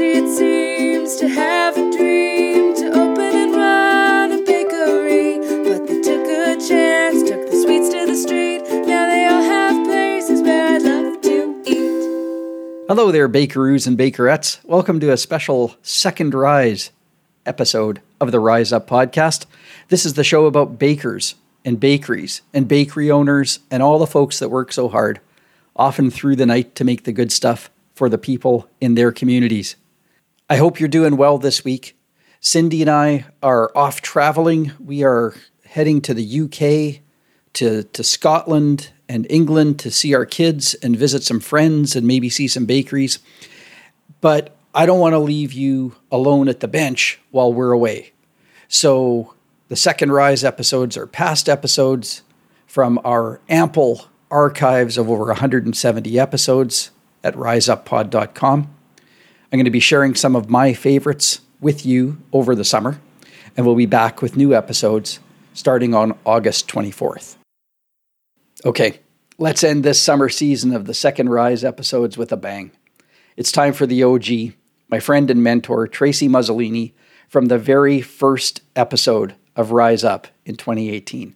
it seems, to have a dream to open and run a bakery. But they took a chance, took the sweets to the street. Now they all have places where I'd love to eat. Hello there, bakeroos and bakerettes. Welcome to a special Second Rise episode of the Rise Up podcast. This is the show about bakers and bakeries and bakery owners and all the folks that work so hard, often through the night, to make the good stuff for the people in their communities. I hope you're doing well this week. Cindy and I are off traveling. We are heading to the UK, to Scotland and England to see our kids and visit some friends and maybe see some bakeries. But I don't want to leave you alone at the bench while we're away. So the Second Rise episodes are past episodes from our ample archives of over 170 episodes at riseuppod.com. I'm going to be sharing some of my favorites with you over the summer, and we'll be back with new episodes starting on August 24th. Okay, let's end this summer season of the Second Rise episodes with a bang. It's time for the OG, my friend and mentor, Tracy Muzzolini, from the very first episode of Rise Up in 2018.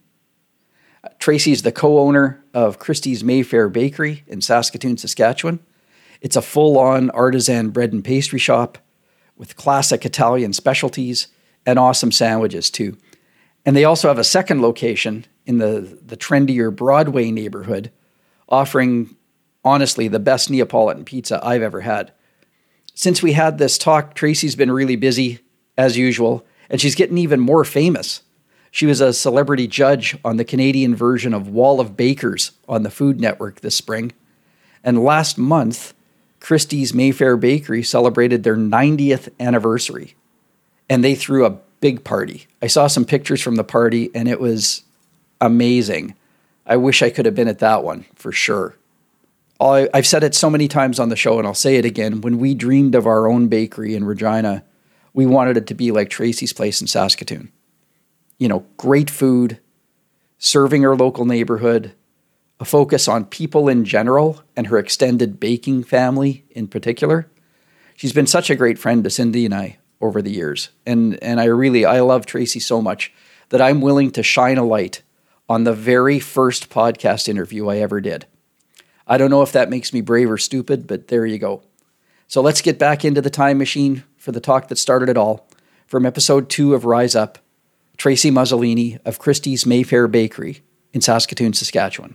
Tracy's the co-owner of Christie's Mayfair Bakery in Saskatoon, Saskatchewan. It's a full-on artisan bread and pastry shop with classic Italian specialties and awesome sandwiches too. And they also have a second location in the trendier Broadway neighborhood, offering, honestly, the best Neapolitan pizza I've ever had. Since we had this talk, Tracy's been really busy, as usual, and she's getting even more famous. She was a celebrity judge on the Canadian version of Wall of Bakers on the Food Network this spring. And last month, Christie's Mayfair Bakery celebrated their 90th anniversary. And they threw a big party. I saw some pictures from the party, and it was amazing. I wish I could have been at that one, for sure. I've said it so many times on the show, and I'll say it again. When we dreamed of our own bakery in Regina, we wanted it to be like Tracy's place in Saskatoon. You know, great food, serving our local neighborhood, a focus on people in general and her extended baking family in particular. She's been such a great friend to Cindy and I over the years. And I love Tracy so much that I'm willing to shine a light on the very first podcast interview I ever did. I don't know if that makes me brave or stupid, but there you go. So let's get back into the time machine for the talk that started it all. From episode 2 of Rise Up, Tracy Muzzolini of Christie's Mayfair Bakery in Saskatoon, Saskatchewan.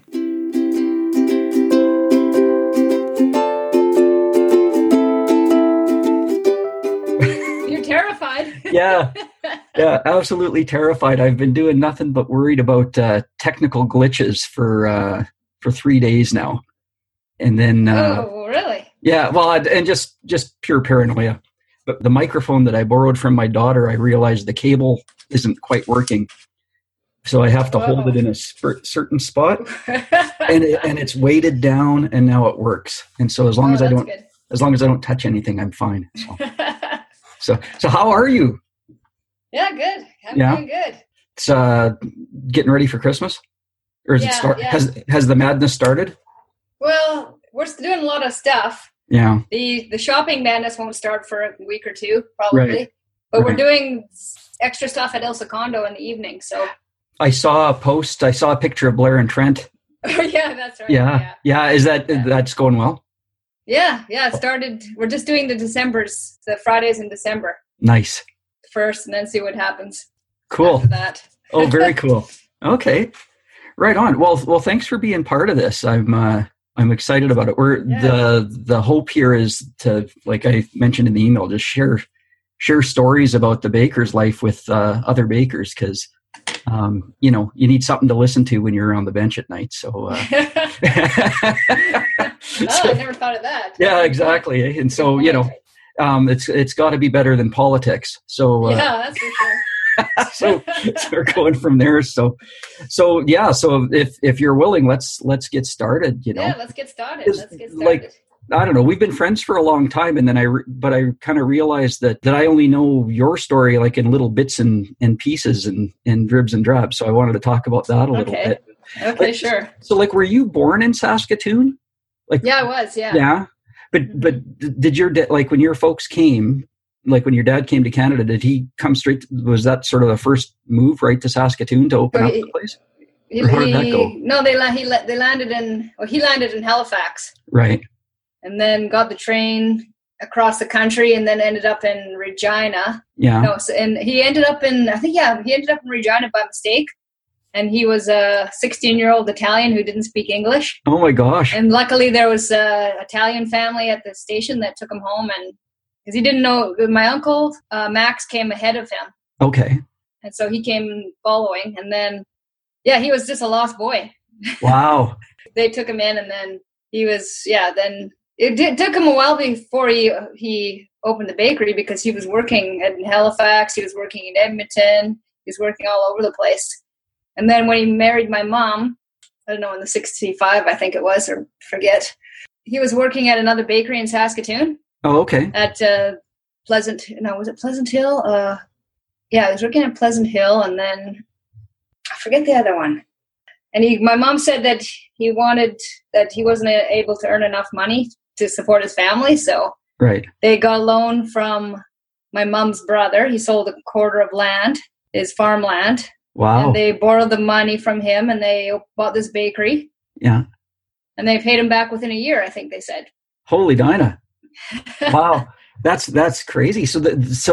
You're terrified. Yeah, absolutely terrified. I've been doing nothing but worried about technical glitches for 3 days now. And then... oh, really? Yeah, well, and just pure paranoia. But the microphone that I borrowed from my daughter, I realized the cable isn't quite working. So I have to hold it in a certain spot. and it's weighted down, and now it works. And so as long as I don't touch anything, I'm fine. So how are you? Yeah, good. I'm doing good. It's getting ready for Christmas? Or is it start? Yeah. Has the madness started? Well, we're doing a lot of stuff. Yeah. The shopping madness won't start for a week or two, probably. Right. But we're doing extra stuff at El Secondo in the evening. So I saw a post. I saw a picture of Blair and Trent. Yeah, that's right. Yeah. Is that's going well? Yeah. It started. We're just doing the Fridays in December. Nice. First, and then see what happens. Cool. After that. Oh, very cool. Okay. Right on. Well, thanks for being part of this. I'm excited about it. The hope here is to, like I mentioned in the email, just share stories about the baker's life with other bakers, because you need something to listen to when you're on the bench at night. So, I never thought of that. Yeah, exactly. And so it's got to be better than politics. So yeah, that's for sure. so we're going from there. So if you're willing, let's get started. Yeah, let's get started. Like, I don't know. We've been friends for a long time, and then I kind of realized that I only know your story like in little bits and pieces and dribs and drabs. So I wanted to talk about that a little bit. Okay, sure. So, were you born in Saskatoon? Yeah, I was. Yeah. Yeah. But did your like when your folks came, like when your dad came to Canada, did he come straight? Was that sort of the first move right to Saskatoon to open up the place? Or how did that go? No, they landed he landed in Halifax, Right. and then got the train across the country, and then ended up in Regina. Yeah. No, and he ended up in Regina by mistake. And he was a 16-year-old Italian who didn't speak English. Oh my gosh. And luckily there was an Italian family at the station that took him home, and because he didn't know, my uncle Max came ahead of him. Okay. And so he came following, and then he was just a lost boy. Wow. They took him in, and then he was then it took him a while before he opened the bakery, because he was working in Halifax, he was working in Edmonton, he was working all over the place. And then when he married my mom, I don't know, in the 65, I think it was, or forget, he was working at another bakery in Saskatoon. Oh, okay. At was it Pleasant Hill? He was working at Pleasant Hill, and then I forget the other one. And my mom said that he wasn't able to earn enough money to support his family, so right. They got a loan from my mom's brother. He sold a quarter of land, his farmland. Wow. And they borrowed the money from him, and they bought this bakery. Yeah. And they paid him back within a year, I think they said. Holy Dinah. Wow. That's crazy. So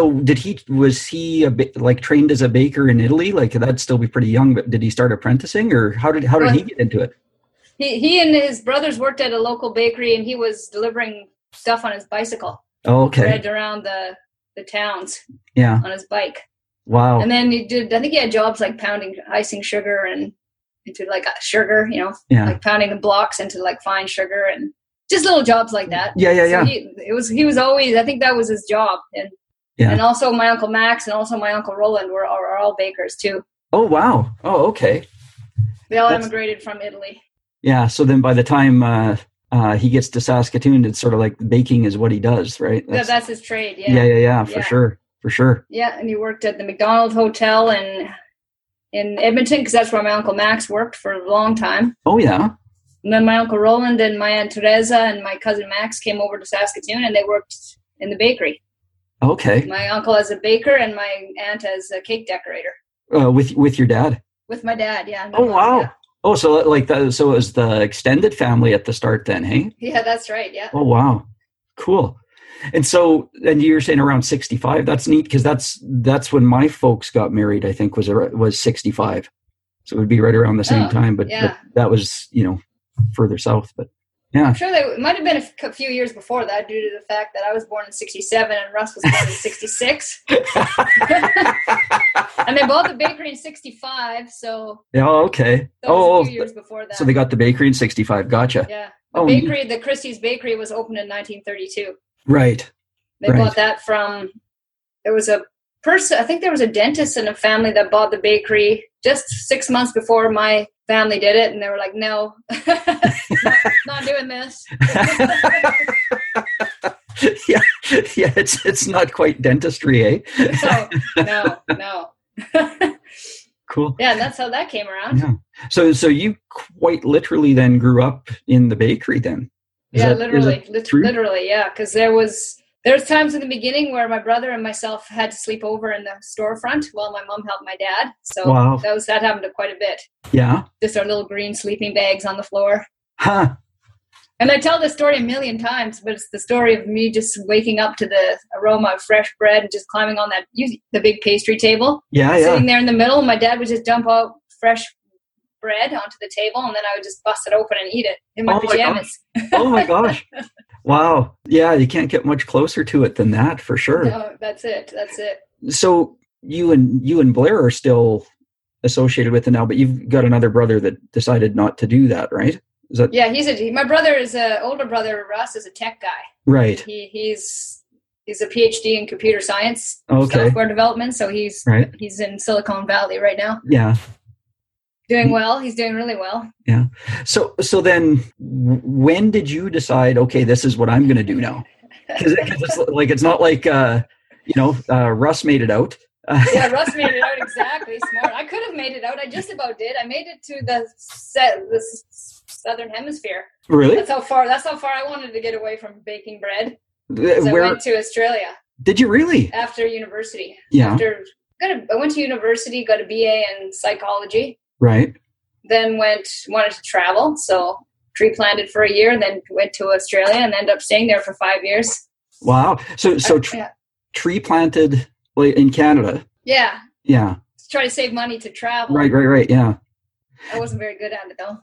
was he trained as a baker in Italy? Like, that'd still be pretty young, but did he start apprenticing, or how did he get into it? He and his brothers worked at a local bakery, and he was delivering stuff on his bicycle. Oh, okay. Spread around the towns. Yeah. On his bike. Wow. And then I think he had jobs like pounding, icing sugar and into like sugar, like pounding the blocks into like fine sugar, and just little jobs like that. Yeah. So he was always, I think that was his job. And also my Uncle Max and also my Uncle Roland are all bakers too. Oh, wow. Oh, okay. They all emigrated from Italy. Yeah. So then by the time he gets to Saskatoon, it's sort of like baking is what he does, right? That's his trade. Yeah. Yeah. For sure. Yeah. And he worked at the McDonald Hotel in Edmonton, because that's where my Uncle Max worked for a long time. Oh, yeah. And then my Uncle Roland and my Aunt Teresa and my cousin Max came over to Saskatoon, and they worked in the bakery. Okay. My uncle as a baker and my aunt as a cake decorator. With your dad? With my dad, yeah. Oh, wow. Yeah. Oh, so like that. So it was the extended family at the start then, hey? Yeah, that's right, yeah. Oh, wow. Cool. And you're saying around 65. That's neat, because that's when my folks got married, I think, was 65. So it would be right around the same time. But that was, further south. But yeah. I'm sure it might have been a few years before that, due to the fact that I was born in 67 and Russ was born in 66. And they bought the bakery in 65, so... Yeah, okay. That was a few years before that. So they got the bakery in 65. Gotcha. Yeah. The Christie's Bakery was opened in 1932. Right. They bought that from... There was a person, I think there was a dentist in a family that bought the bakery just 6 months before my family did it, and they were like, no, not doing this. yeah, it's not quite dentistry, eh? No. Cool. Yeah, and that's how that came around. Yeah. So you quite literally then grew up in the bakery then? Literally, yeah, because there's times in the beginning where my brother and myself had to sleep over in the storefront while my mom helped my dad. So that happened quite a bit. Yeah. Just our little green sleeping bags on the floor. Huh. And I tell this story a million times, but it's the story of me just waking up to the aroma of fresh bread and just climbing on the big pastry table. Yeah. Sitting there in the middle, and my dad would just dump out fresh bread onto the table, and then I would just bust it open and eat it in my pajamas. Oh my gosh. Wow. Yeah, you can't get much closer to it than that, for sure. No, that's it. So you and Blair are still associated with it now, but you've got another brother that decided not to do that, right? Yeah, my brother is an older brother. Russ is a tech guy. Right. He's a PhD in computer science, software development. So he's in Silicon Valley right now. Yeah. Doing well. He's doing really well. Yeah. So then when did you decide, okay, this is what I'm going to do now? Because it's not like, Russ made it out Yeah, Russ made it out exactly. Smart. I could have made it out. I just about did. I made it to the southern hemisphere. Really? That's how far I wanted to get away from baking bread. Where I went to Australia did you really? after university. Yeah. I went to university, got a BA in psychology. Right. Then wanted to travel, so tree planted for a year, and then went to Australia and ended up staying there for 5 years. Wow. So tree planted like in Canada. Yeah. Yeah. Try to save money to travel. Right. Yeah. I wasn't very good at it though.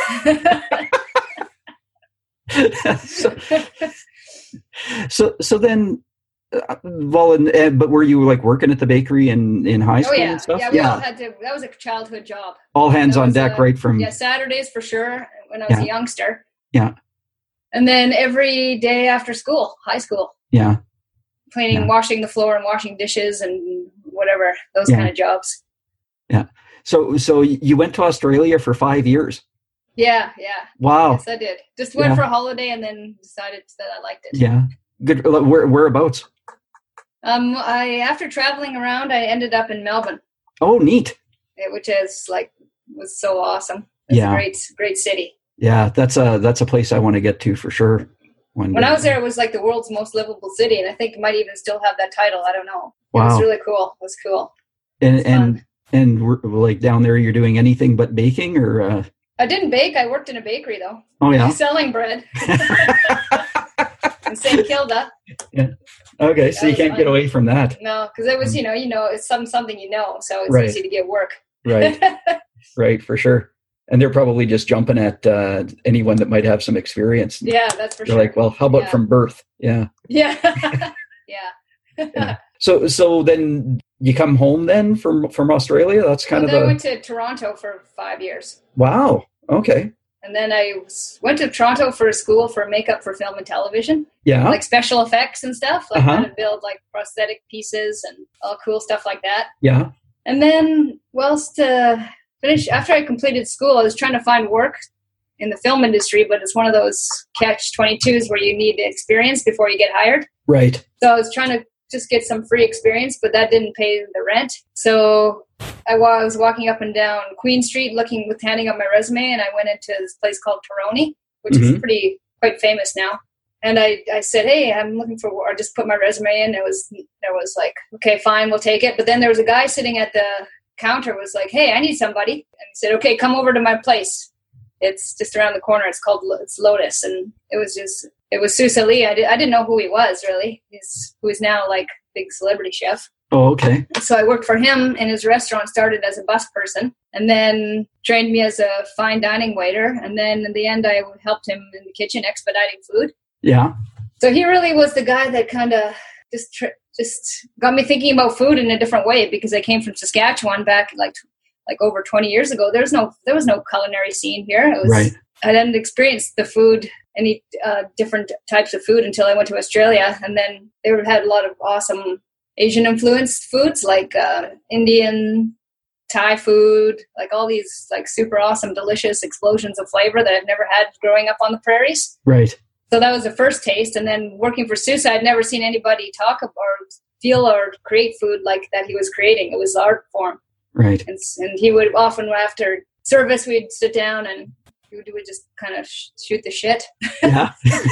so then, but were you like working at the bakery in high school and stuff? Yeah, we all had to. That was a childhood job. All hands on deck, right from. Yeah, Saturdays for sure. When I was a youngster. Yeah. And then every day after school, high school. Yeah. Cleaning, washing the floor, and washing dishes, and whatever those kind of jobs. Yeah. So you went to Australia for 5 years. Yeah. Wow. Yes, I did. Just went for a holiday and then decided that I liked it. Yeah. Good. Whereabouts? After traveling around, I ended up in Melbourne. Oh, neat. Which was so awesome. It's a great city. Yeah, that's a place I want to get to for sure. When I was there, it was like the world's most livable city, and I think it might even still have that title. I don't know. Wow. It was really cool. It was cool. And we're, like down there, you're doing anything but baking, or? I didn't bake. I worked in a bakery though. Oh yeah. Selling bread. In St. Kilda. Yeah. Okay, so you can't get away from that. No, because it was it's something so it's easy to get work. Right. Right, for sure. And they're probably just jumping at anyone that might have some experience. Yeah, that's for sure. They're like, well, how about from birth? Yeah. Yeah. Yeah. So then you come home then from Australia? That's kind of I went to Toronto for 5 years. Wow. Okay. And then I went to Toronto for a school for makeup for film and television. Yeah. Like special effects and stuff. Like how to build like prosthetic pieces and all cool stuff like that. Yeah. And then after I completed school, I was trying to find work in the film industry, but it's one of those catch-22s where you need experience before you get hired. Right. So I was trying to just get some free experience, but that didn't pay the rent. So I was walking up and down Queen Street handing up my resume, and I went into this place called Toroni, which is quite famous now. And I said, hey, I'm looking for work. I just put my resume in. There was like, okay, fine, we'll take it. But then there was a guy sitting at the counter was like, hey, I need somebody. And he said, okay, come over to my place. It's just around the corner. It's Lotus. And it was Sousa Lee. I didn't know who he was really. Who's now like big celebrity chef. Oh, okay. So I worked for him in his restaurant, started as a bus person, and then trained me as a fine dining waiter. And then in the end, I helped him in the kitchen expediting food. Yeah. So he really was the guy that kind of just got me thinking about food in a different way, because I came from Saskatchewan back like over 20 years ago. There was no culinary scene here. I didn't experience the food, any different types of food until I went to Australia. And then they had a lot of awesome Asian influenced foods like Indian, Thai food, like all these like super awesome, delicious explosions of flavor that I've never had growing up on the prairies. Right. So that was the first taste. And then working for Sousa, I'd never seen anybody talk or feel or create food like that he was creating. It was art form. Right. And he would often, after service, we'd sit down and we would just kind of shoot the shit. Yeah.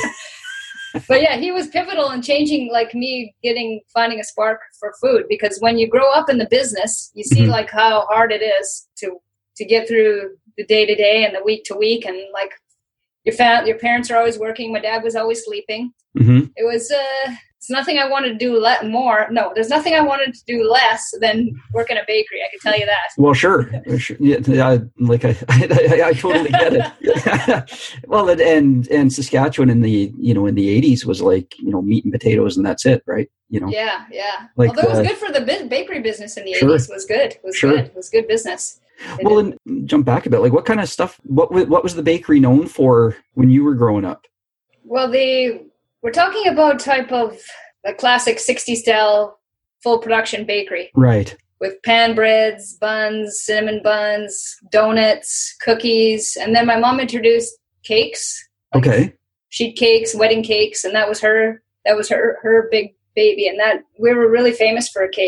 But yeah, he was pivotal in changing, like me finding a spark for food, because when you grow up in the business, you see like how hard it is to get through the day to day and the week to week. And like your parents are always working. My dad was always sleeping. Mm-hmm. It was, it's nothing I wanted to do more. No, there's nothing I wanted to do less than work in a bakery. I can tell you that. Well, sure. Yeah, like I totally get it. Well, and Saskatchewan in the 80s was like, meat and potatoes and that's it. Right. Yeah. Like, although it was good for the bakery business in the 80s. It was good. It was good. It was good business. Well, and jump back a bit. Like, what kind of stuff? What was the bakery known for when you were growing up? Well, we're talking about type of a classic 60s style full production bakery, right? With pan breads, buns, cinnamon buns, donuts, cookies, and then my mom introduced cakes. Okay. Sheet cakes, wedding cakes, and that was her big baby, and that we were really famous for cakes.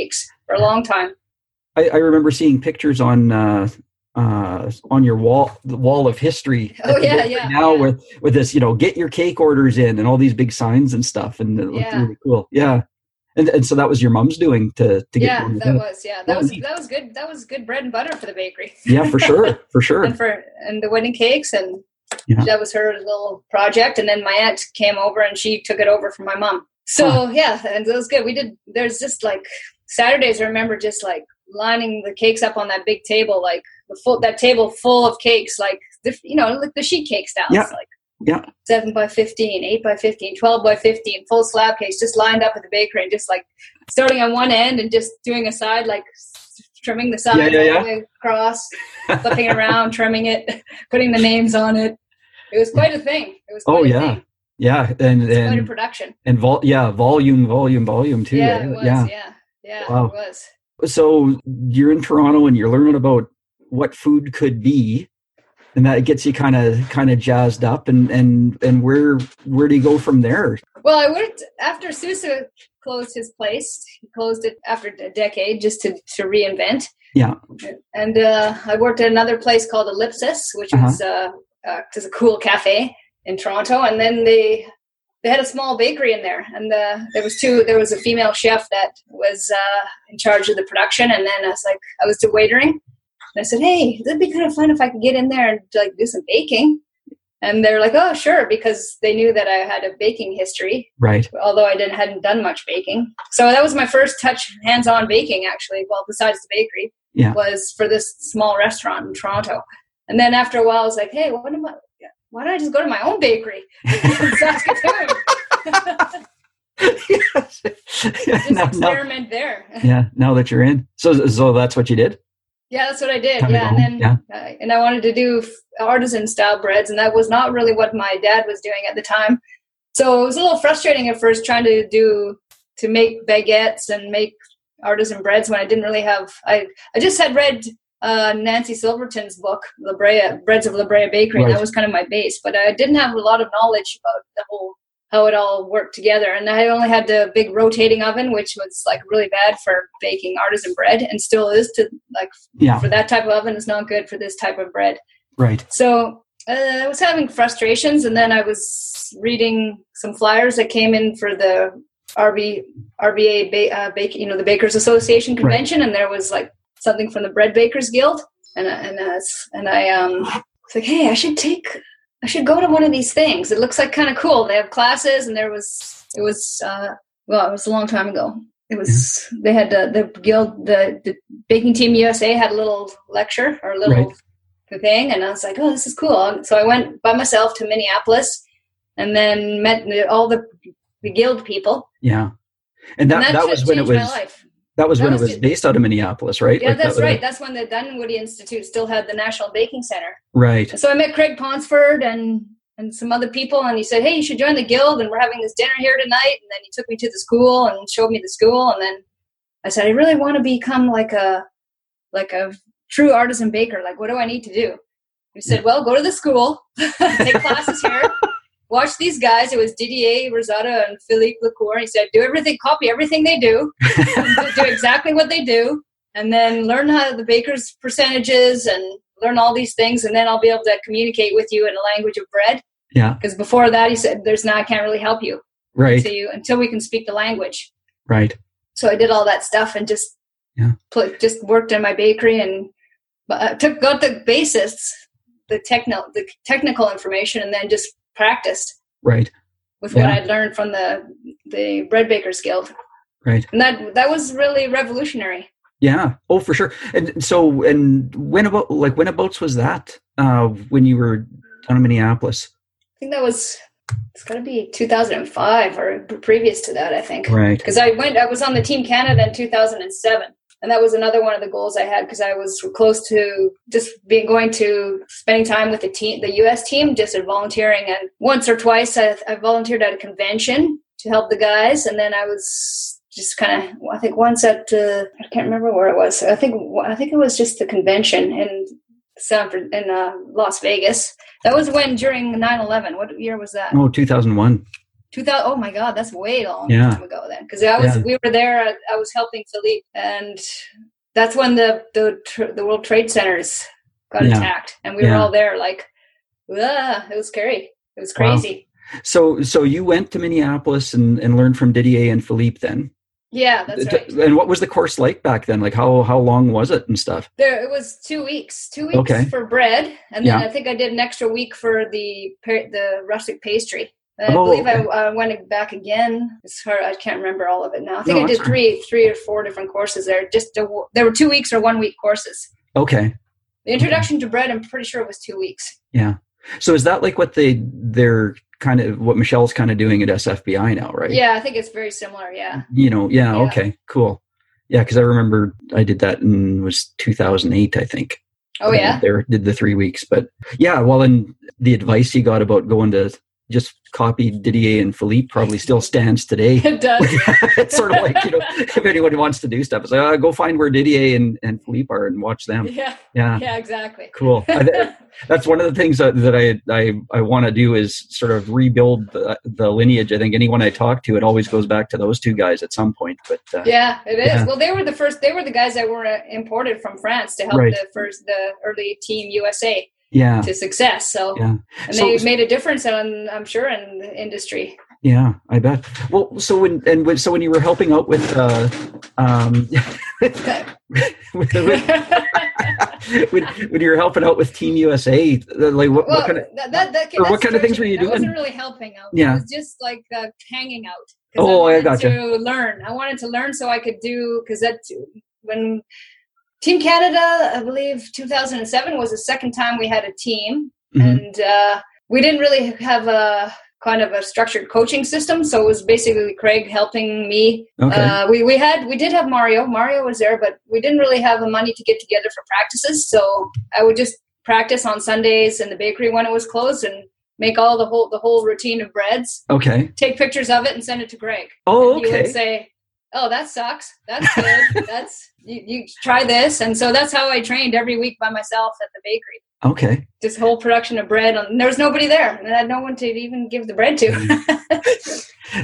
for a long time. I remember seeing pictures on your wall, the wall of history. Oh yeah. Now with this, get your cake orders in and all these big signs and stuff, and it looked really cool. Yeah, and so that was your mom's doing to get. Yeah, that was good. That was good bread and butter for the bakery. Yeah, for sure. and the wedding cakes, and that was her little project. And then my aunt came over and she took it over from my mom. So and it was good. There's just like Saturdays, I remember just like lining the cakes up on that big table, like that table full of cakes, like like the sheet cake styles, like 7 by 15, 8 by 15, 12 by 15, full slab cakes, just lined up at the bakery, and just like starting on one end and just doing a side, like trimming the side all the way across, flipping around, trimming it, putting the names on it. It was quite a thing. It was quite a thing. Yeah, and quite a production. And volume too. Yeah, it was. Yeah, wow. It was. So you're in Toronto and you're learning about what food could be, and that gets you kind of jazzed up. And where do you go from there? Well, I worked after Sousa closed his place. He closed it after a decade just to reinvent. Yeah. And I worked at another place called Ellipsis, which was just a cool cafe in Toronto. And then they had a small bakery in there, and there was a female chef that was in charge of the production. And then I was waitering, and I said, hey, that'd be kind of fun if I could get in there and like do some baking. And they're like, oh, sure, because they knew that I had a baking history, right? Although I hadn't done much baking. So that was my first hands-on baking, actually. Well, besides the bakery, was for this small restaurant in Toronto. And then after a while, I was like, hey, why don't I just go to my own bakery in Saskatoon? Experiment there. Yeah, now that you're in. So that's what you did? Yeah, that's what I did. And I wanted to do artisan style breads, and that was not really what my dad was doing at the time. So it was a little frustrating at first trying to make baguettes and make artisan breads when I didn't really have. I just had read Nancy Silverton's book, Breads of La Brea Bakery, and that was kind of my base. But I didn't have a lot of knowledge about how it all worked together. And I only had the big rotating oven, which was like really bad for baking artisan bread, and still is for that type of oven. It's not good for this type of bread. Right. So I was having frustrations, and then I was reading some flyers that came in for the RBA, the Bakers Association convention, and there was like something from the Bread Bakers Guild, and I was like, hey, I should go to one of these things. It looks like kind of cool. They have classes, and it was a long time ago. It was they had the guild, the Baking Team USA had a little lecture or a little thing, and I was like, oh, this is cool. So I went by myself to Minneapolis, and then met all the guild people. Yeah, and that was when it was. That was when it was based out of Minneapolis, right? Yeah, that's right. That's when the Dunwoody Institute still had the National Baking Center. Right. So I met Craig Ponsford and some other people, and he said, hey, you should join the guild, and we're having this dinner here tonight. And then he took me to the school and showed me the school. And then I said, I really want to become like a true artisan baker. Like, what do I need to do? He said, well, go to the school, take classes here. Watch these guys. It was Didier Rosado and Philippe Lecour. He said, copy everything they do, do exactly what they do, and then learn how the baker's percentages and learn all these things, and then I'll be able to communicate with you in a language of bread. Yeah. Because before that, he said, I can't really help you. Right. Until we can speak the language. Right. So I did all that stuff and just worked in my bakery and got the basics, the technical information, and then just practiced with what I'd learned from the Bread Bakers Guild. Right. And that was really revolutionary. Yeah. Oh, for sure. And so, and whenabouts was that when you were down in Minneapolis? I think it's got to be 2005 or previous to that, I think. Right. Because I was on the Team Canada in 2007. And that was another one of the goals I had, because I was close to just spending time with the U.S. team, just volunteering. And once or twice I volunteered at a convention to help the guys. And then I was just kind of, I think once at, I can't remember where it was. I think it was just the convention in Las Vegas. That was during 9/11. What year was that? Oh, 2001. Oh my God, that's way long time ago then. then, because we were there. I was helping Philippe, and that's when the World Trade Centers got attacked, and we were all there. Like, it was scary. It was crazy. Wow. So you went to Minneapolis and learned from Didier and Philippe then. Yeah, that's right. And what was the course like back then? Like how long was it and stuff? It was 2 weeks. 2 weeks for bread, and then I think I did an extra week for the rustic pastry. And I believe I went back again. It's hard. I can't remember all of it now. I think I did three or four different courses there. There were 2 weeks or 1 week courses. Okay. The introduction to bread, I'm pretty sure it was 2 weeks. Yeah. So is that like what they're kind of what Michelle's kind of doing at SFBI now, right? Yeah, I think it's very similar. Yeah. Okay, cool. Yeah, because I remember I did that was 2008, I think. Oh yeah. There did the 3 weeks, but yeah. Well, and the advice you got about going to just copy Didier and Philippe probably still stands today. It does. It's sort of like, if anyone wants to do stuff, it's like, go find where Didier and Philippe are and watch them. Yeah, exactly. Cool. That's one of the things that I want to do is sort of rebuild the lineage. I think anyone I talk to, it always goes back to those two guys at some point. But yeah, it is. Yeah. Well, they were the guys that were imported from France to help the early Team USA. To success. So, and they made a difference I'm sure in the industry. Yeah, I bet. Well, so when you were helping out with when you were helping out with Team USA, like what kind of things were you doing? I wasn't really helping out. Yeah. It was just like hanging out. I gotcha. To learn. I wanted to learn so I could do, because when Team Canada, I believe 2007 was the second time we had a team, and we didn't really have a kind of a structured coaching system. So it was basically Craig helping me. Okay. We did have Mario. Mario was there, but we didn't really have the money to get together for practices. So I would just practice on Sundays in the bakery when it was closed and make all the whole routine of breads. Okay. Take pictures of it and send it to Greg. Oh, okay. He would say, "Oh, that sucks. That's good. You try this." And so that's how I trained every week by myself at the bakery. Okay. This whole production of bread, and there was nobody there, and I had no one to even give the bread to.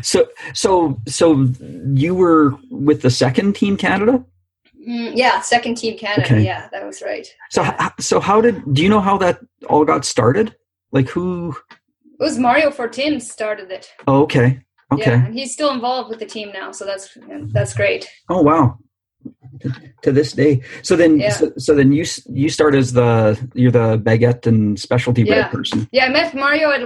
So you were with the second Team Canada? Yeah, second Team Canada. Okay. Yeah, that was right. So do you know how that all got started? Like who? It was Mario Fortin started it. Oh, okay. Okay. Yeah, and he's still involved with the team now, so that's great. Oh wow. To this day. So then you start as you're the baguette and specialty bread person. Yeah, I met Mario at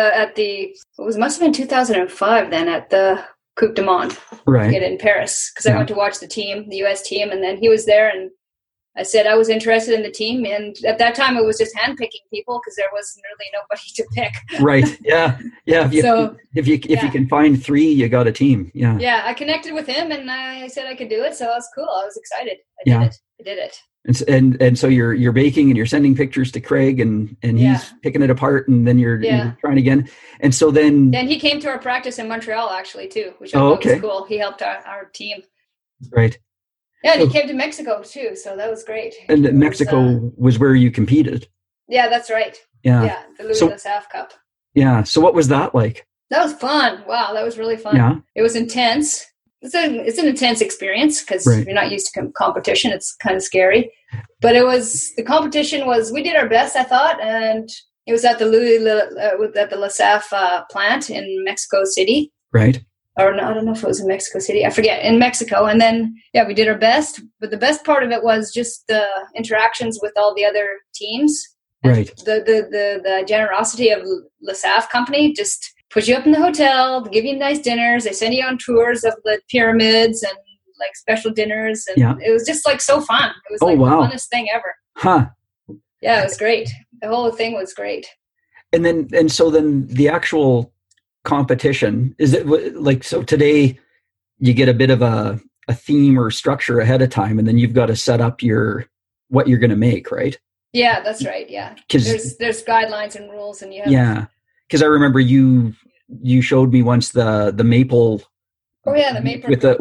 must have been 2005 then at the Coupe du Monde. Right. In Paris, because I went to watch the US team, and then he was there, and I said I was interested in the team, and at that time it was just handpicking people because there wasn't really nobody to pick. Right. Yeah. Yeah. If you can find three, you got a team. Yeah. Yeah. I connected with him, and I said I could do it, so I was cool. I was excited. I did it. And so you're baking and you're sending pictures to Craig, and he's picking it apart, and then you're trying again. And so then he came to our practice in Montreal actually too, which I thought was cool. He helped our team. Right. Yeah, and he came to Mexico too, so that was great. And Mexico was where you competed. Yeah, that's right. Yeah. Yeah, the Louis Lassaff Cup. Yeah. So what was that like? That was fun. Wow, that was really fun. Yeah. It was intense. It's an intense experience because you're not used to competition. It's kind of scary. But the competition was, we did our best, I thought, and it was at the at the Lassaff plant in Mexico City. Right. Or no, I don't know if it was in Mexico City. I forget. In Mexico. And then, we did our best. But the best part of it was just the interactions with all the other teams. Right. The generosity of Lassaff Company just put you up in the hotel, give you nice dinners. They send you on tours of the pyramids and like special dinners. And it was just like so fun. It was the funnest thing ever. Huh. Yeah, it was great. The whole thing was great. And so then the actual competition, is it like, so today you get a bit of a theme or structure ahead of time, and then you've got to set up what you're going to make, right? Yeah, that's right. Yeah, because there's guidelines and rules, and you have. Yeah, because I remember you showed me once the maple. Oh yeah, the maple with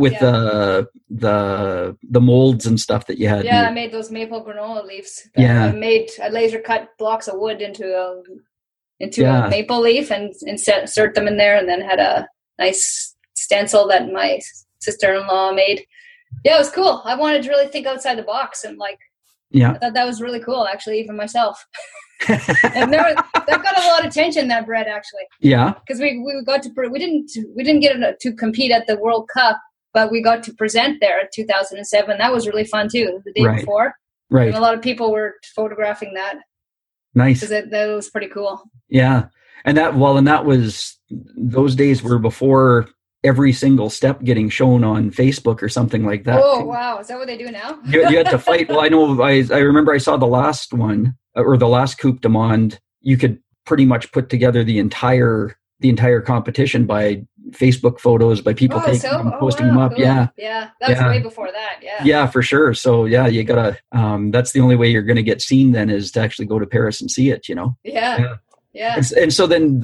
the molds and stuff that you had. Yeah, I made those maple granola leaves. Yeah, I laser cut blocks of wood into a maple leaf and insert them in there, and then had a nice stencil that my sister-in-law made. Yeah, it was cool. I wanted to really think outside the box, and like, Yeah. I thought that was really cool, actually, even myself. And that got a lot of attention, that bread, actually. Yeah. Because we got to we didn't get to compete at the World Cup, but we got to present there in 2007. That was really fun too. The day Right. before, Right. and a lot of people were photographing that Nice. because that was pretty cool. Yeah. And that was, those days were before every single step getting shown on Facebook or something like that. Oh too. wow, is that what they do now? You had to fight. Well, I know. I remember I saw the last one, or the last Coupe du Monde. You could pretty much put together the entire competition by Facebook photos, by people taking them, posting them up. Cool. Yeah, Yeah, that was Yeah. way before that. Yeah. yeah, for sure. So yeah, you gotta. That's the only way you're going to get seen then, is to actually go to Paris and see it. You know. Yeah. Yeah. And so then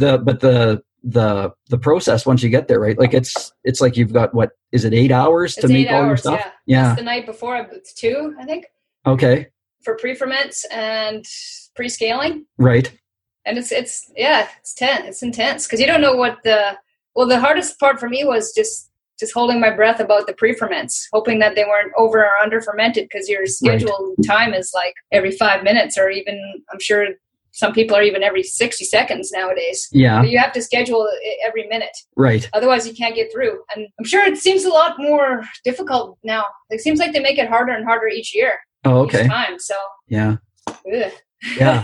the process once you get there, right? Like it's like you've got, what is it, 8 hours to It's make 8 all your hours. stuff? Yeah. Yeah. That's the night before. It's 2, I think, Okay. for pre-ferments and pre-scaling. Right. And it's tense. It's intense because you don't know what the hardest part for me was just holding my breath about the pre-ferments, hoping that they weren't over or under fermented, because your scheduled time is like every 5 minutes, or even, I'm sure some people are even every 60 seconds nowadays. Yeah. But you have to schedule it every minute. Right. Otherwise you can't get through. And I'm sure it seems a lot more difficult now. It seems like they make it harder and harder each year. Oh, okay. Each time. So Yeah. ugh. Yeah.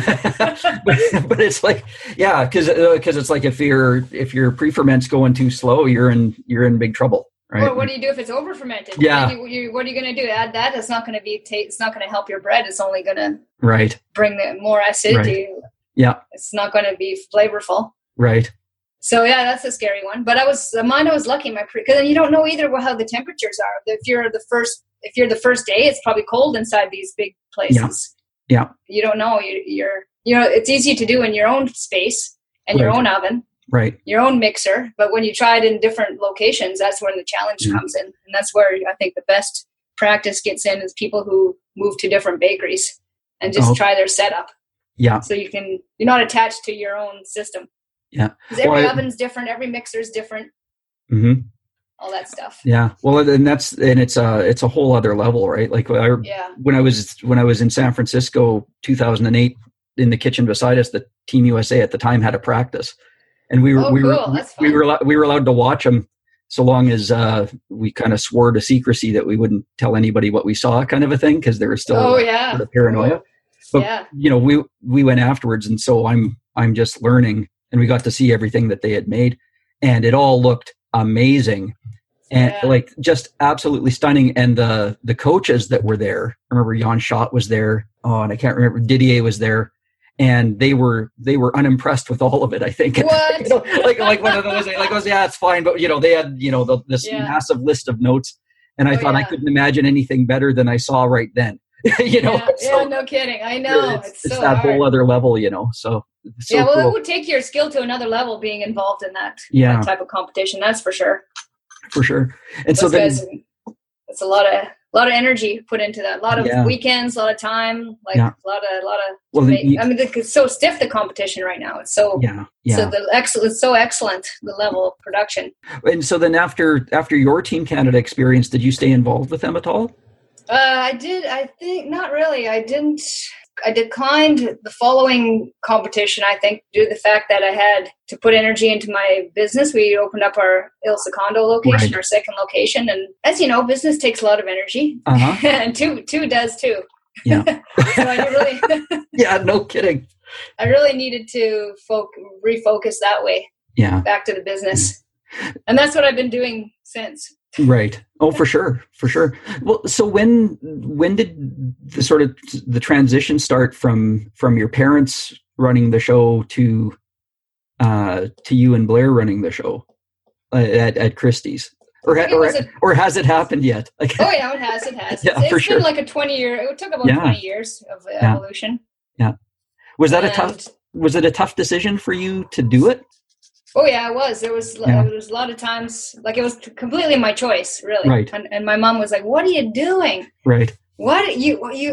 but it's like, yeah, because it's like if your pre-ferment's going too slow, you're in big trouble, right? Or what do you do if it's over fermented? Yeah. What are you going to do? Add that? It's not going to be. It's not going to help your bread. It's only going to Right. bring more acidity. Right. Yeah. It's not going to be flavorful. Right. So yeah, that's a scary one. But I was lucky. Because you don't know either how the temperatures are. If you're the first day, it's probably cold inside these big places. Yeah. You don't know. It's easy to do in your own space and your Right. own oven, Right. your own mixer. But when you try it in different locations, that's when the challenge comes in. And that's where I think the best practice gets in, is people who move to different bakeries and just try their setup. Yeah. So you're not attached to your own system. Yeah. Because every oven's different, every mixer's different, Mm-hmm. all that stuff. Yeah. Well, and it's a whole other level, right? Like when I was in San Francisco, 2008, in the kitchen beside us, the Team USA at the time had a practice, and we were allowed to watch them, so long as we kind of swore to secrecy that we wouldn't tell anybody what we saw, kind of a thing, because there was still sort of paranoia. But we went afterwards, and so I'm just learning, and we got to see everything that they had made, and it all looked amazing. And like just absolutely stunning. And the coaches that were there, I remember Jan Schott was there. Oh, and I can't remember, Didier was there, and they were unimpressed with all of it, I think. What? like one of those, like, goes, yeah, it's fine, but they had this massive list of notes, and I thought I couldn't imagine anything better than I saw right then. No kidding. I know it's so that hard. whole other level, so well, cool. it would take your skill to another level being involved in that type of competition. That's for sure. For sure. And those so then guys, it's a lot of energy put into that. A lot of weekends, a lot of time, a lot of. Well, it's so stiff, the competition right now. It's so So it's so excellent, the level of production. And so then after your Team Canada experience, did you stay involved with them at all? I did. I think not really. I didn't. I declined the following competition, I think, due to the fact that I had to put energy into my business. We opened up our Il Secondo location, our second location. And as you know, business takes a lot of energy. Uh-huh. And two does too. Yeah. So I really... Yeah, no kidding. I really needed to refocus that way. Yeah. Back to the business. And that's what I've been doing since. Right. Oh, for sure. For sure. Well, so when did the transition start from your parents running the show to you and Blair running the show at Christie's? Or has it happened yet? Oh yeah, it has. It has. Yeah, it's been like a 20-year. It took about 20 years of evolution. Yeah. Was it a tough decision for you to do it? Oh yeah, it was. There was a lot of times, like, it was completely my choice, really. Right. And my mom was like, "What are you doing? Right. Why would you want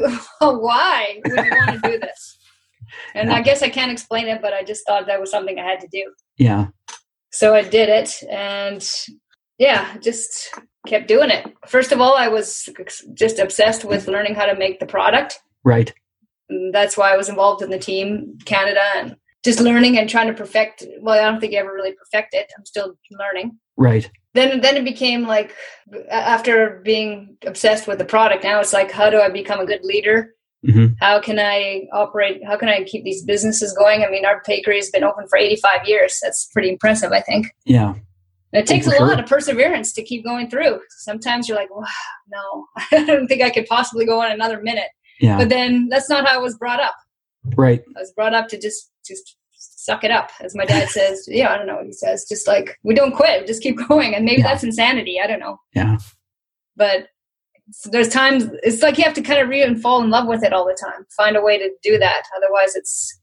to do this?" And I guess I can't explain it, but I just thought that was something I had to do. Yeah. So I did it, and yeah, just kept doing it. First of all, I was just obsessed with learning how to make the product. Right. And that's why I was involved in the team Canada and just learning and trying to perfect. Well, I don't think you ever really perfect it. I'm still learning. Right. Then it became like, after being obsessed with the product, now it's like, how do I become a good leader? Mm-hmm. How can I operate? How can I keep these businesses going? I mean, our bakery has been open for 85 years. That's pretty impressive, I think. Yeah. And it takes a lot of perseverance to keep going through. Sometimes you're like, wow, no, I don't think I could possibly go on another minute. Yeah. But then that's not how I was brought up. Right. I was brought up to just suck it up, as my dad says. Yeah, I don't know what he says. Just like, we don't quit, just keep going. And maybe that's insanity. I don't know. Yeah. But there's times, it's like you have to kind of fall in love with it all the time. Find a way to do that. Otherwise,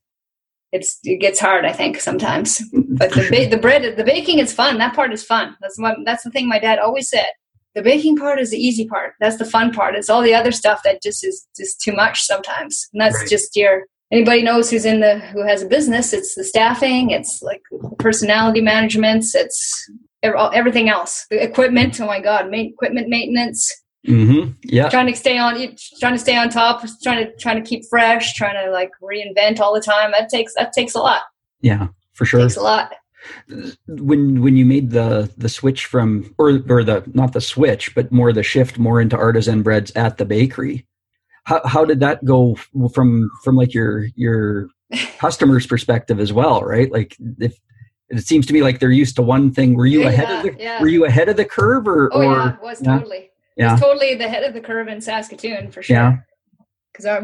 it gets hard, I think, sometimes. But the baking is fun. That part is fun. That's the thing my dad always said. The baking part is the easy part. That's the fun part. It's all the other stuff that just is just too much sometimes. And that's just anybody knows who has a business. It's the staffing. It's like personality management. It's everything else. The equipment. Oh my God, equipment maintenance. Mm-hmm. Yeah. Trying to stay on top. Trying to keep fresh. Trying to like reinvent all the time. That takes a lot. Yeah, for sure. It takes a lot. When you made the switch from or the not the switch but more the shift more into artisan breads at the bakery, how did that go from like your customers' perspective as well, right? Like if it seems to me like they're used to one thing. Were you were you ahead of the curve or yeah, it was totally. Yeah. It was totally the head of the curve in Saskatoon for sure. Yeah. Because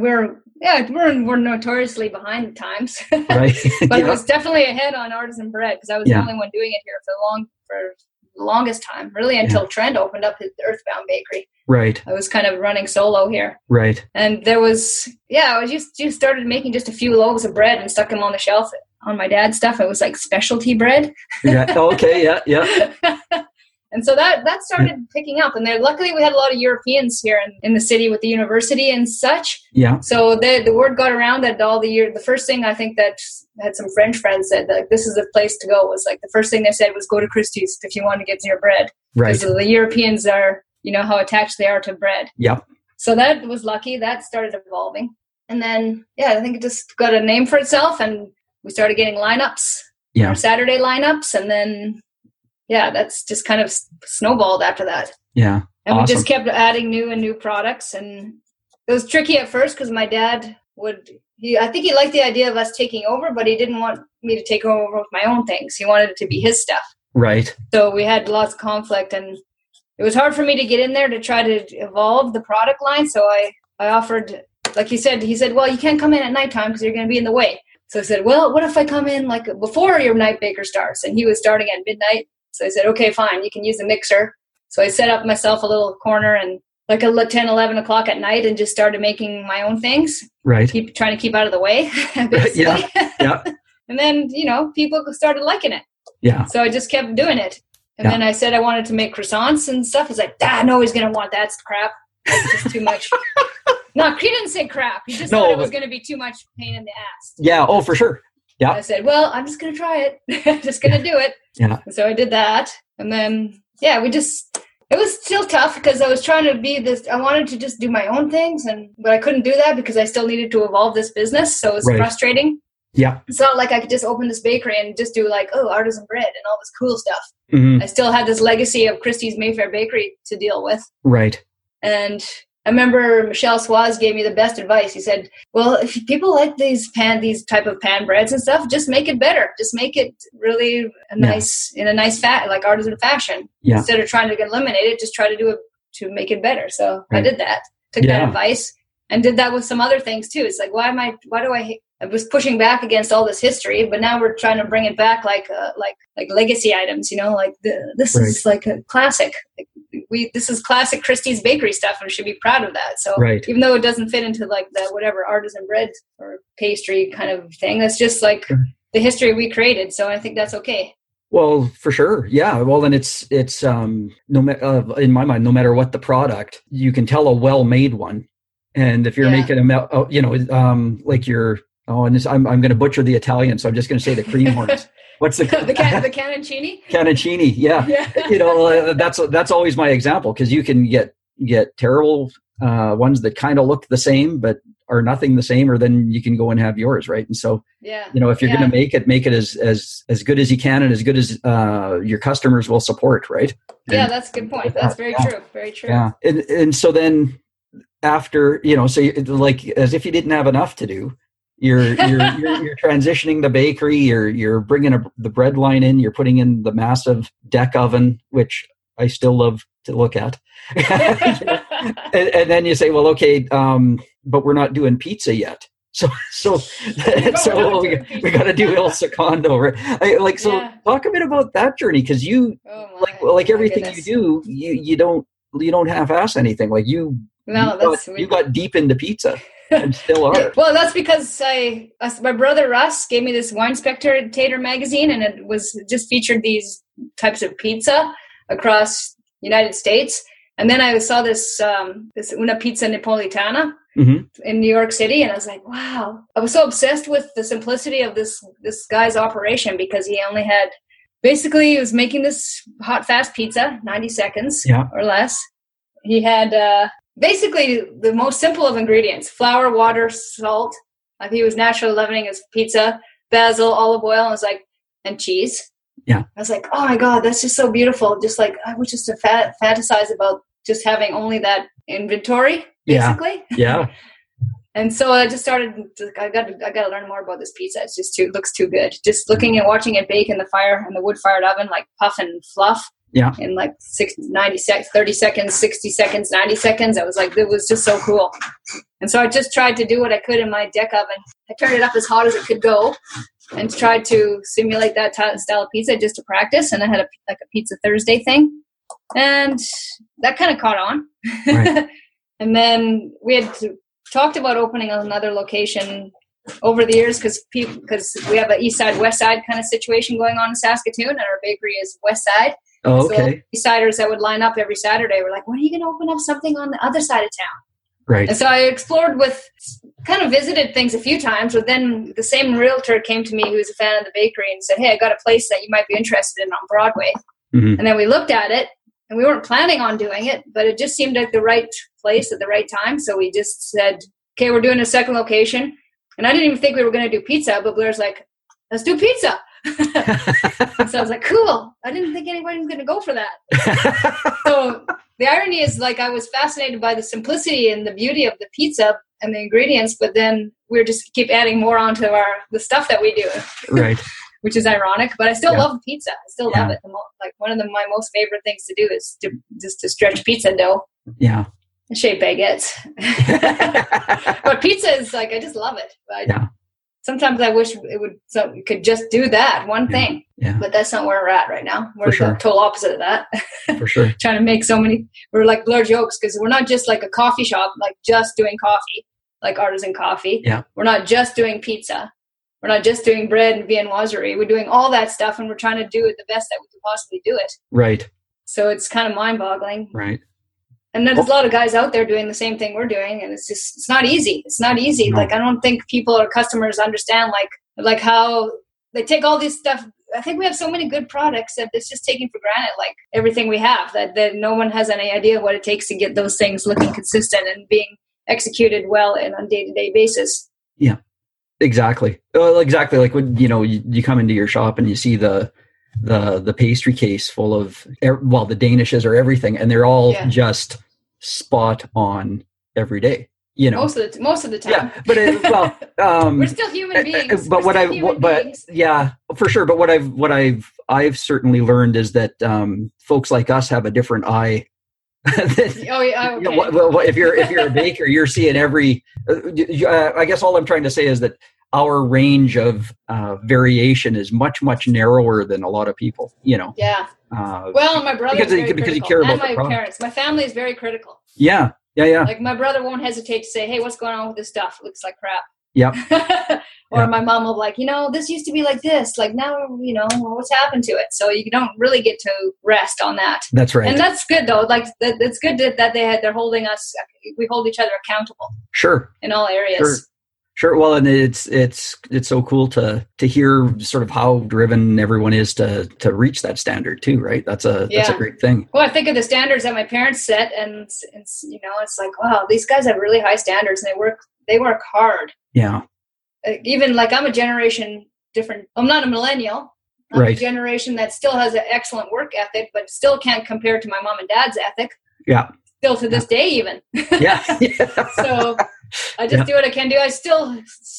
we're notoriously behind the times, right? But it was definitely ahead on artisan bread because I was the only one doing it here for the longest time, really until Trent opened up his Earthbound Bakery. Right. I was kind of running solo here. Right. And there was I just started making just a few loaves of bread and stuck them on the shelf on my dad's stuff. It was like specialty bread. Yeah. Okay. Yeah. And so that started picking up. And then luckily we had a lot of Europeans here in the city with the university and such. Yeah. So the word got around that the first thing I think that had some French friends said, like, this is the place to go, was like the first thing they said was go to Christie's if you want to get your bread. Right. Because the Europeans are, how attached they are to bread. Yep. So that was lucky. That started evolving. And then, I think it just got a name for itself and we started getting lineups. Yeah. Our Saturday lineups. And then, that's just kind of snowballed after that. Yeah. And awesome. We just kept adding new products. And it was tricky at first because my dad I think he liked the idea of us taking over, but he didn't want me to take over with my own things. He wanted it to be his stuff. Right. So we had lots of conflict and it was hard for me to get in there to try to evolve the product line. So I offered, like he said, well, you can't come in at nighttime because you're going to be in the way. So I said, well, what if I come in like before your night baker starts? And he was starting at midnight. So I said, okay, fine, you can use the mixer. So I set up myself a little corner and like 10, 11 o'clock at night and just started making my own things. Right. Trying to keep out of the way, basically. Yeah. And then, people started liking it. Yeah. So I just kept doing it. And then I said I wanted to make croissants and stuff. It's like, no, he's going to want that crap. It's just too much. No, he didn't say crap. He just thought it was going to be too much pain in the ass. Yeah. Oh, for sure. Yeah. I said, well, I'm just going to try it. Just going to do it. Yeah. And so I did that. And then, it was still tough because I was trying to be I wanted to just do my own things. But I couldn't do that because I still needed to evolve this business. So it was frustrating. Yeah. It's not like I could just open this bakery and just do like, artisan bread and all this cool stuff. Mm-hmm. I still had this legacy of Christie's Mayfair Bakery to deal with. Right. And I remember Michel Swaz gave me the best advice. He said, well, if people like these type of pan breads and stuff, just make it better. Just make it really nice like artisan fashion. Yeah. Instead of trying to eliminate it, just try to do it to make it better. So I did that. Took that advice and did that with some other things too. It's like, I was pushing back against all this history, but now we're trying to bring it back like legacy items, this is like a classic. This is classic Christie's bakery stuff and we should be proud of that. So even though it doesn't fit into like the whatever artisan bread or pastry kind of thing, that's just like the history we created. So I think that's okay. Well, for sure. Yeah. Well, then it's in my mind, no matter what the product, you can tell a well-made one. And if you're making like you're, and I'm going to butcher the Italian, so I'm just going to say the cream horns. What's the the Canoncini? Canoncini? Yeah. Yeah. That's always my example, because you can get terrible ones that kind of look the same but are nothing the same, or then you can go and have yours, right? And so, if you're going to make it as good as you can, and as good as your customers will support, right? Yeah, that's a good point. That's very true. Very true. Yeah, and so then after, so like, as if you didn't have enough to do, you're transitioning the bakery. You're bringing the bread line in. You're putting in the massive deck oven, which I still love to look at. and then you say, well, okay, but we're not doing pizza yet. So we got to do Il Secondo, right? Talk a bit about that journey, because you like everything you do, you don't half-ass anything. Like you got deep into pizza. And still are. Well, that's because my brother Russ gave me this Wine Spectator magazine, and it was just featured these types of pizza across United States. And then I saw this Una Pizza Napolitana in New York City, and I was like, wow. I was so obsessed with the simplicity of this guy's operation, because he only had, basically he was making this hot fast pizza, 90 seconds or less. He had basically the most simple of ingredients: flour, water, salt. He was naturally leavening his pizza, basil, olive oil, and cheese. Yeah. I was like, oh my God, that's just so beautiful. Just like, I would just fantasize about just having only that inventory, basically. Yeah. And so I just started, I got to learn more about this pizza. It's just it looks too good. Just looking and watching it bake in the wood-fired oven, like puff and fluff. Yeah. In like 30 seconds, 60 seconds, 90 seconds. I was like, it was just so cool. And so I just tried to do what I could in my deck oven. I turned it up as hot as it could go and tried to simulate that style of pizza just to practice. And I had a Pizza Thursday thing. And that kind of caught on. Right. And then we had talked about opening another location over the years, because we have an east side, west side kind of situation going on in Saskatoon, and our bakery is west side. Oh, okay. So east siders that would line up every Saturday were like, when are you going to open up something on the other side of town? Right. And so I explored kind of visited things a few times, but then the same realtor came to me who was a fan of the bakery and said, hey, I got a place that you might be interested in on Broadway. Mm-hmm. And then we looked at it, and we weren't planning on doing it, but it just seemed like the right place at the right time. So we just said, okay, we're doing a second location. And I didn't even think we were going to do pizza, but Blair's like, let's do pizza. So I was like, cool. I didn't think anybody was going to go for that. So the irony is, like, I was fascinated by the simplicity and the beauty of the pizza and the ingredients, but then we're just keep adding more onto the stuff that we do. Right. Which is ironic, but I still love pizza. I still love it. Like, one of my most favorite things to do is to stretch pizza dough. Yeah. And shape baguettes. But pizza is like, I just love it. Sometimes I wish we could just do that one thing. Yeah. But that's not where we're at right now. We're the total opposite of that. For sure. Trying to make we're like Blair jokes, because we're not just like a coffee shop, like just doing coffee, like artisan coffee. Yeah. We're not just doing pizza. We're not just doing bread and viennoiserie. We're doing all that stuff, and we're trying to do it the best that we can possibly do it. Right. So it's kind of mind-boggling. Right. And there's a lot of guys out there doing the same thing we're doing, and it's not easy. It's not easy. No. Like, I don't think people or customers understand like how they take all this stuff. I think we have so many good products that it's just taken for granted, like everything we have, that no one has any idea what it takes to get those things looking consistent and being executed well and on a day-to-day basis. Yeah, exactly. Exactly. Like when, you come into your shop and you see the pastry case full of, the Danishes or everything, and they're all just spot on every day. Most of the time. Yeah, but we're still human beings. But for sure. But what I've certainly learned is that folks like us have a different eye. Okay. If you're a baker, you're seeing every. I guess all I'm trying to say is that our range of variation is much, much narrower than a lot of people. Yeah. My brother because you care about my parents. My family is very critical. Yeah. Like, my brother won't hesitate to say, "Hey, what's going on with this stuff? It looks like crap." Yep. Or my mom will be like, this used to be like this. Like, now, what's happened to it? So you don't really get to rest on that. That's right. And that's good, though. Like, it's good that they're holding us. We hold each other accountable. Sure. In all areas. Sure. Sure. Well, and it's so cool to hear sort of how driven everyone is to reach that standard too, right? That's a great thing. Well, I think of the standards that my parents set, and it's it's like, wow, these guys have really high standards, and they work hard. Yeah. Even like I'm a generation different. I'm not a millennial. I'm right. a generation that still has an excellent work ethic, but still can't compare to my mom and dad's ethic. Yeah. Still to this day, even. Yeah. So I just do what I can do. I still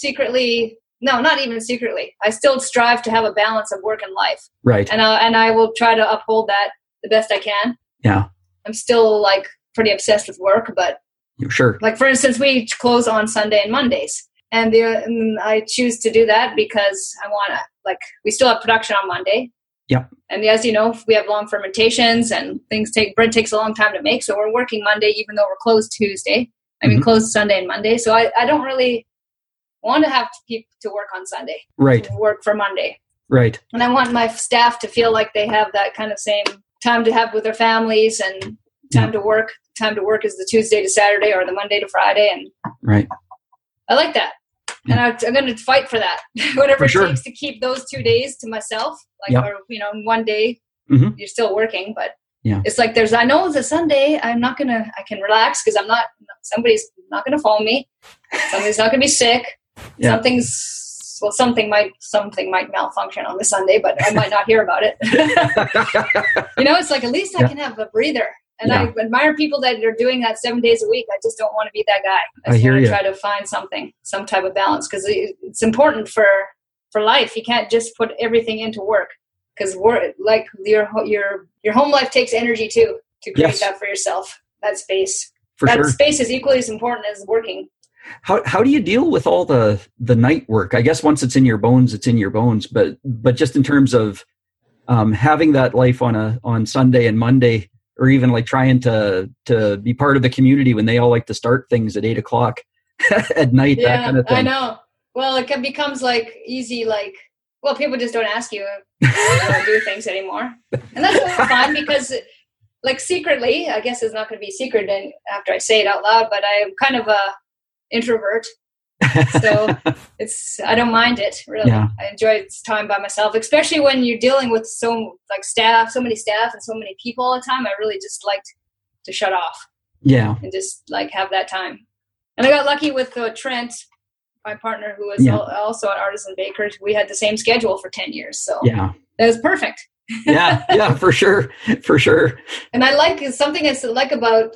not even secretly. I still strive to have a balance of work and life. Right. And I will try to uphold that the best I can. Yeah. I'm still like pretty obsessed with work, but sure. Like for instance, we close on Sunday and Mondays, and I choose to do that because I want to. Like we still have production on Monday. Yep. And as you know, we have long fermentations and bread takes a long time to make. So we're working Monday, even though we're closed Tuesday. Closed Sunday and Monday. So I don't really want to have to work on Sunday. Right. To work for Monday. Right. And I want my staff to feel like they have that kind of same time to have with their families and time to work. Time to work is the Tuesday to Saturday or the Monday to Friday. And right. I like that. And I'm going to fight for that. Whatever it takes to keep those 2 days to myself. Or, one day you're still working, but it's like I know it's a Sunday. I can relax because somebody's not going to phone me. Somebody's not going to be sick. Yeah. Something might malfunction on the Sunday, but I might not hear about it. It's like, at least I can have a breather. And I admire people that are doing that 7 days a week. I just don't want to be that guy. I just want to try to find some type of balance because it's important for life. You can't just put everything into work because like your home life takes energy too to create that for yourself. That space. Space is equally as important as working. How do you deal with all the night work? I guess once it's in your bones, it's in your bones. But just in terms of having that life on Sunday and Monday. Or even like trying to be part of the community when they all like to start things at 8:00 at night, that kind of thing. I know. Well, it becomes like easy, people just don't ask you to do things anymore. And that's fine because like secretly, I guess it's not going to be secret after I say it out loud, but I'm kind of a introvert. So I don't mind it really. Yeah. I enjoy time by myself, especially when you're dealing with so many staff and so many people all the time. I really just like to shut off. Yeah. And just like have that time. And I got lucky with Trent, my partner, who was also an artisan baker. We had the same schedule for 10 years. So that was perfect. yeah, for sure. For sure. And I like something I like about,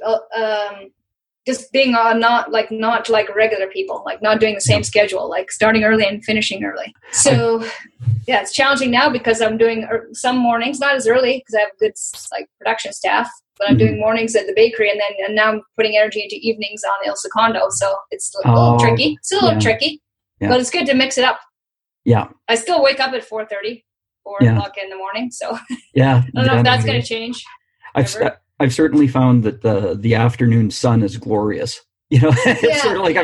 just being not like regular people, like not doing the same schedule, like starting early and finishing early. So it's challenging now because I'm doing some mornings, not as early because I have good production staff, but I'm doing mornings at the bakery and now I'm putting energy into evenings on El Secondo. So it's a little tricky. It's a little tricky, but it's good to mix it up. Yeah. I still wake up at 4:30, 4 o'clock in the morning. So I don't know if that's going to change. I've certainly found that the afternoon sun is glorious. It's sort of like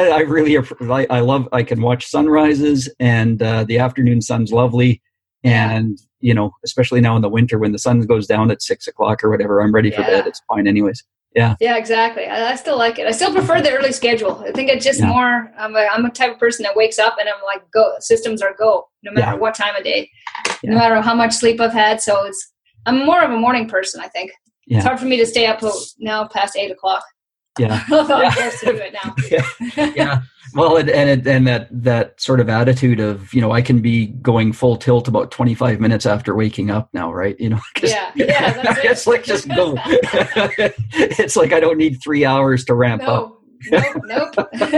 I can watch sunrises and the afternoon sun's lovely. And, especially now in the winter when the sun goes down at 6:00 or whatever, I'm ready for bed. It's fine anyways. Yeah. Yeah, exactly. I still like it. I still prefer the early schedule. I think it's just more, I'm a type of person that wakes up and I'm like, go, systems are go, no matter what time of day, no matter how much sleep I've had. So I'm more of a morning person, I think. Yeah. It's hard for me to stay up now past 8:00. Yeah. Although I'm forced to do it now. Yeah. Well, and that sort of attitude of, I can be going full tilt about 25 minutes after waking up now, right? That's it's like, just go. It's like I don't need 3 hours to ramp up. Nope.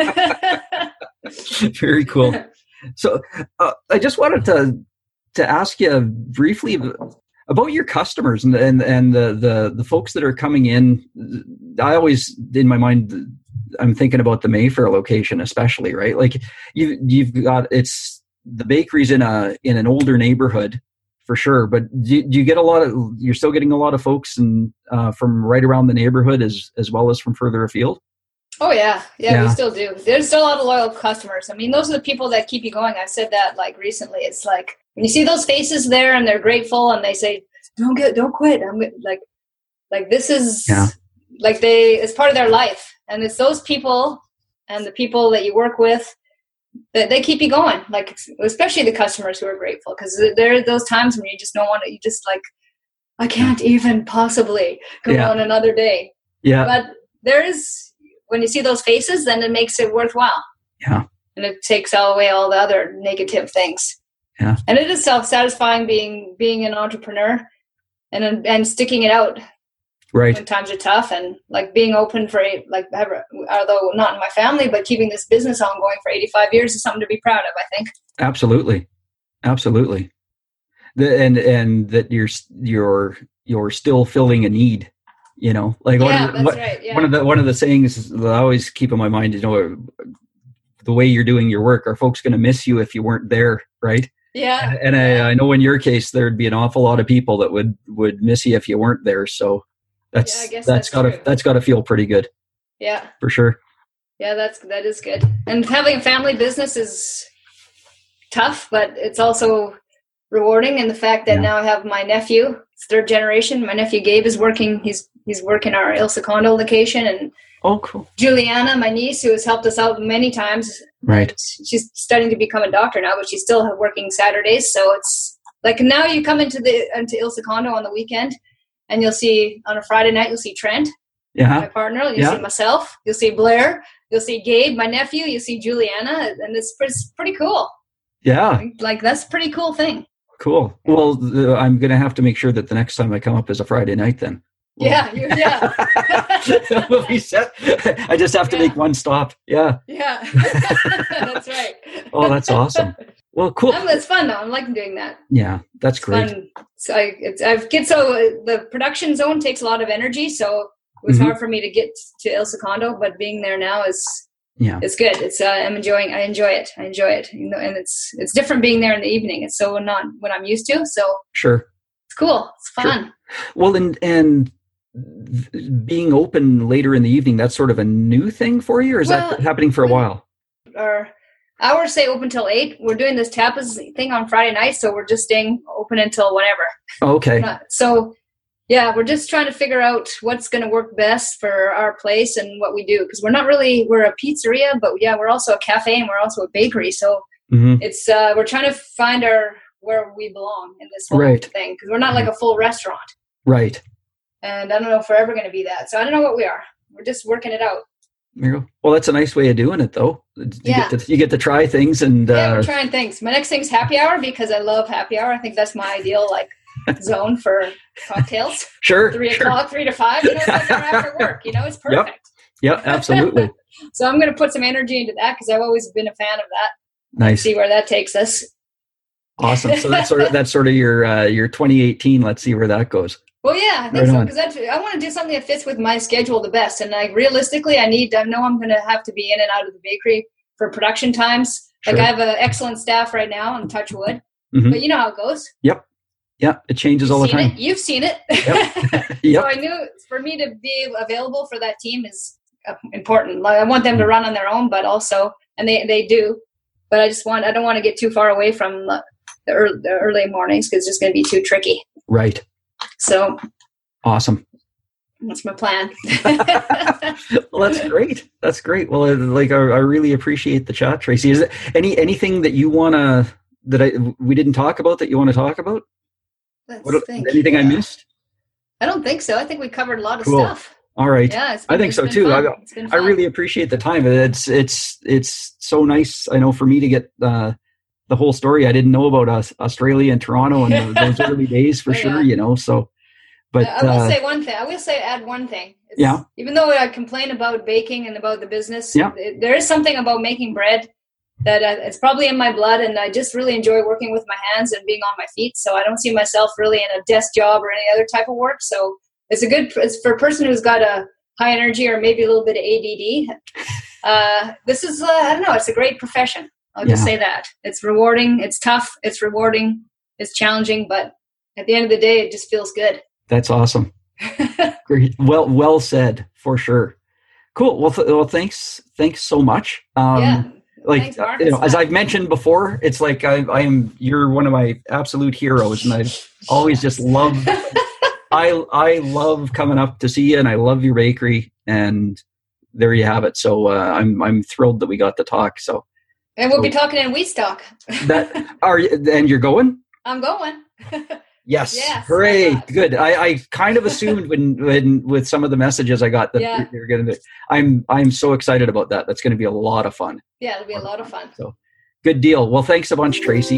Very cool. So I just wanted to ask you briefly about your customers and the folks that are coming in. I always, in my mind, I'm thinking about the Mayfair location, especially, right? Like you've got, it's the bakery's in an older neighborhood for sure, but do you get you're still getting a lot of folks from right around the neighborhood as well as from further afield? Oh yeah, we still do. There's still a lot of loyal customers. I mean, those are the people that keep you going. I've said that recently. It's like when you see those faces there and they're grateful and they say, "Don't quit." I'm like this is it's part of their life, and it's those people and the people that you work with they keep you going. Like, especially the customers who are grateful, because there are those times when you just don't want to, you just like, I can't even possibly go on another day. Yeah. But when you see those faces, then it makes it worthwhile. Yeah. And it takes away all the other negative things. Yeah. And it is self-satisfying being an entrepreneur and sticking it out. Right. When times are tough, and like being open for although not in my family, but keeping this business ongoing for 85 years is something to be proud of, I think. Absolutely. And that you're still filling a need, like one of the sayings that I always keep in my mind, the way you're doing your work, are folks going to miss you if you weren't there? Right. Yeah. And I know in your case, there'd be an awful lot of people that would miss you if you weren't there. So that's gotta feel pretty good. Yeah, for sure. Yeah, that is good. And having a family business is tough, but it's also rewarding. And the fact that now I have my nephew, it's third generation. My nephew Gabe is working. He's working our Il Secondo location, and cool. Juliana, my niece, who has helped us out many times. Right. She's studying to become a doctor now, but she's still working Saturdays. So it's like now you come into Il Secondo on the weekend, and you'll see on a Friday night, you'll see Trent, my partner. You'll see myself. You'll see Blair. You'll see Gabe, my nephew. You'll see Juliana, and it's pretty cool. Yeah. Like that's a pretty cool thing. Cool. Well, I'm going to have to make sure that the next time I come up is a Friday night then. Yeah. We'll be set. I just have to make one stop. Yeah. Yeah. That's right. Oh, that's awesome. Well, cool. It's fun though. I'm liking doing that. Yeah, that's great. Fun. So the production zone takes a lot of energy, so it was hard for me to get to Il Secondo, but being there now is good. It's I enjoy it. And it's different being there in the evening. It's so not what I'm used to. So sure, it's cool. It's fun. Sure. Well, and being open later in the evening, that's sort of a new thing for you, or is that happening for a while? Our hours say open till 8. We're doing this tapas thing on Friday night, so we're just staying open until whenever. Okay. So yeah, we're just trying to figure out what's going to work best for our place and what we do, because we're a pizzeria, but we're also a cafe and we're also a bakery. So it's we're trying to find where we belong in this whole thing, because we're not like a full restaurant. Right. And I don't know if we're ever going to be that. So I don't know what we are. We're just working it out. There you go. Well, that's a nice way of doing it, though. You get to try things, and we're trying things. My next thing's happy hour, because I love happy hour. I think that's my ideal zone for cocktails. Sure. 3 o'clock, 3 to 5. It's like after work. It's perfect. Yep, absolutely. So I'm going to put some energy into that, because I've always been a fan of that. Nice. See where that takes us. Awesome. So that's sort of your 2018. Let's see where that goes. Well, yeah, I think so, because I want to do something that fits with my schedule the best. And realistically, I know I'm going to have to be in and out of the bakery for production times. Sure. I have an excellent staff right now, and touch wood. But you know how it goes. Yep. Yeah, it changes all the time. You've seen it. Yep. So I knew for me to be available for that team is important. I want them to run on their own, but also, and they do. But I don't want to get too far away from the early mornings, because it's just going to be too tricky. Right. So awesome. That's my plan. Well, that's great. Well, I really appreciate the chat, Tracy. Is there anything that you we didn't talk about that you want to talk about? Anything I missed? I don't think so. I think we covered a lot of stuff. All right. Yeah, I think so too. I really appreciate the time. It's so nice. I know for me to get the whole story. I didn't know about Australia and Toronto and those early days for sure. So. But I will say one thing. Add one thing. Even though I complain about baking and about the business, there is something about making bread that it's probably in my blood, and I just really enjoy working with my hands and being on my feet. So I don't see myself really in a desk job or any other type of work. So it's for a person who's got a high energy or maybe a little bit of ADD. This is I don't know. It's a great profession. I'll just say that. It's rewarding. It's tough. It's rewarding. It's challenging, but at the end of the day, it just feels good. That's awesome. Great. Well said, for sure. Cool. Well, thanks so much. Thanks, Mark. As I've mentioned before, it's like you're one of my absolute heroes, and I've always just loved. I love coming up to see you, and I love your bakery, and there you have it. So I'm thrilled that we got to talk. So And we'll be talking in Wheatstock. And you're going? I'm going. Yes. Hooray. Good. I kind of assumed when with some of the messages I got that you're going to. I'm so excited about that. That's going to be a lot of fun. Yeah, it'll be a lot of fun. So, good deal. Well, thanks a bunch, Tracy.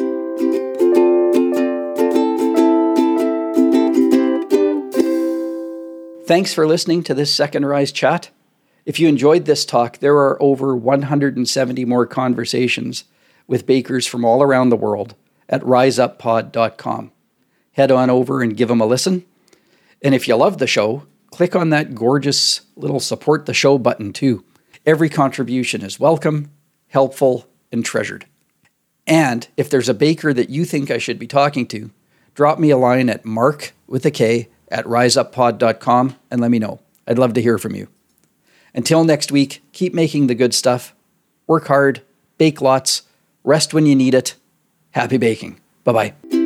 Thanks for listening to this Second Rise chat. If you enjoyed this talk, there are over 170 more conversations with bakers from all around the world at riseuppod.com. Head on over and give them a listen. And if you love the show, click on that gorgeous little support the show button too. Every contribution is welcome, helpful, and treasured. And if there's a baker that you think I should be talking to, drop me a line at mark@riseuppod.com and let me know. I'd love to hear from you. Until next week, keep making the good stuff. Work hard, bake lots, rest when you need it. Happy baking. Bye-bye.